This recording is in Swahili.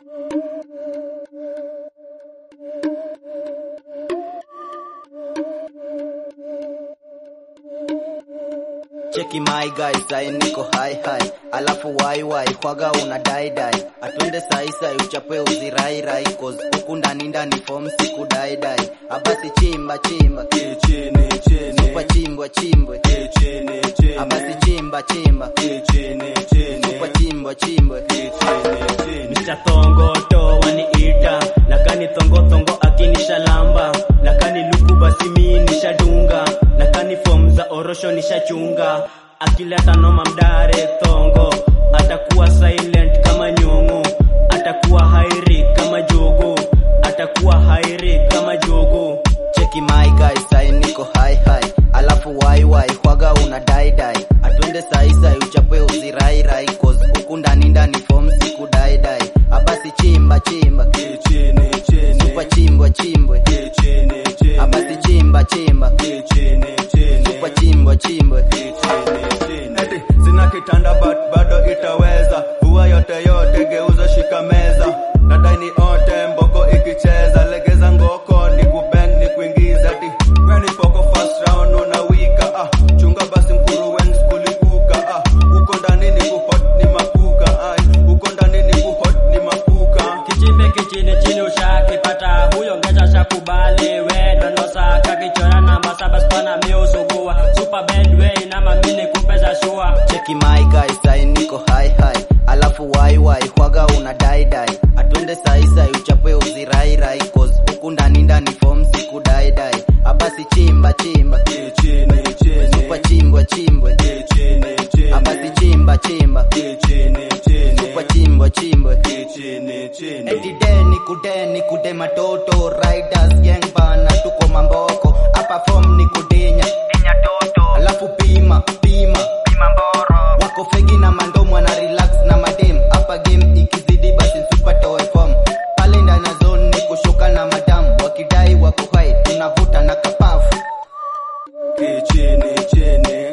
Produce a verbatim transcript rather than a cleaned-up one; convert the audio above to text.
Cheki my guys, sai niko high high. Alafu wai wai, kwaga una die die. Atwende sai sai, uchape uzirai rai. Cause huku ndani ndani form siku die die. Abasi chimba chimba, chini chini, super chimbwa chimbwe, chini chini, abasi chimba chimba, chini chini, super chimbwa chimbwe, chini chini. Mister Tongo to waniita, nakani tongo tongo akinisha lamba, nakani luku basi mi nishadunga, nakani form za orosho nishachunga, akileta noma mdare tongo, atakuwa silent kama nyongo, atakuwa hairi kama jogo, atakuwa hairi kama jogo. Cheki my guys, sai niko high high. Alafu wai wai, kwaga una die die. Atwende sai sai, uchape uzirai rai. Cause huku ndani ndani form siku die die. Abasi chimba chimba, chini chini, super chimbwa chimbwe, chini chini, abasi chimba chimba, chini chini, super chimbwa chimbwe, chini chini. Eti sina kitanda but bado itaweza, vua yote yote geuza shika meza, nadai ni ote mboko ikicheza, legeza ngoko ni kubang ni kuingiza. Eti when poko first round unawika, ah chunga basi mkuru when kulikuka, ah uko ndani ni kuhot ni makuka, ai uko ndani ni kuhot ni makuka. Kichimbe kichini chini ushakipata, huyo ngeja shakubali, we dono saka kichora namba saba spana miusugua, super band we inama mini kupeza shua. Cheki my guys, sai niko high high. Alafu wai wai, kwaga una die die. Atwende sai sai, uchape uzirai rai. Cause huku ndani ndani form siku die die. Abasi chimba chimba, Chini chini, super chimbwa chimbwe, chini chini, abasi chimba chimba, chini chini, super chimbwa chimbwe. chini chini. Eti deni kudeni kude matoto, riders gang bana tuko mamboko. Hapa form ni kudinya, dinya toto. Alafu pima pima, pima mboro. Wako fegi na mandomo na relax na madem. Hapa game ikizidi basi super toe form. Pale ndani ya zone ni kushuka na madam. Wakidai wako hai tunavuta na kapafu. Chini chini,